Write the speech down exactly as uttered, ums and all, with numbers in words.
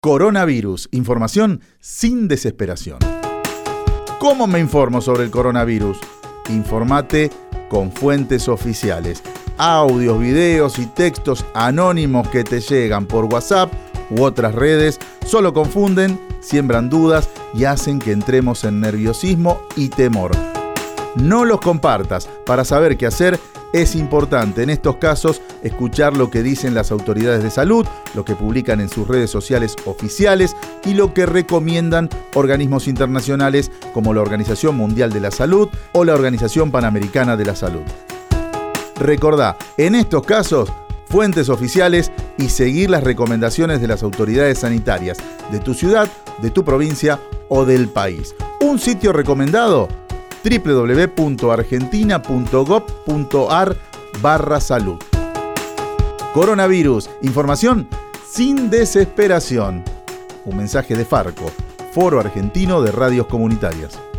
Coronavirus, información sin desesperación. ¿Cómo me informo sobre el coronavirus? Informate con fuentes oficiales. Audios, videos y textos anónimos que te llegan por WhatsApp u otras redes solo confunden, siembran dudas y hacen que entremos en nerviosismo y temor. No los compartas. Para saber qué hacer, es importante en estos casos escuchar lo que dicen las autoridades de salud, lo que publican en sus redes sociales oficiales y lo que recomiendan organismos internacionales como la Organización Mundial de la Salud o la Organización Panamericana de la Salud. Recordá, en estos casos, fuentes oficiales y seguir las recomendaciones de las autoridades sanitarias de tu ciudad, de tu provincia o del país. Un sitio recomendado: doble u doble u doble u punto argentina punto gob punto ar barra salud. Coronavirus, información sin desesperación. Un mensaje de Farco, Foro Argentino de Radios Comunitarias.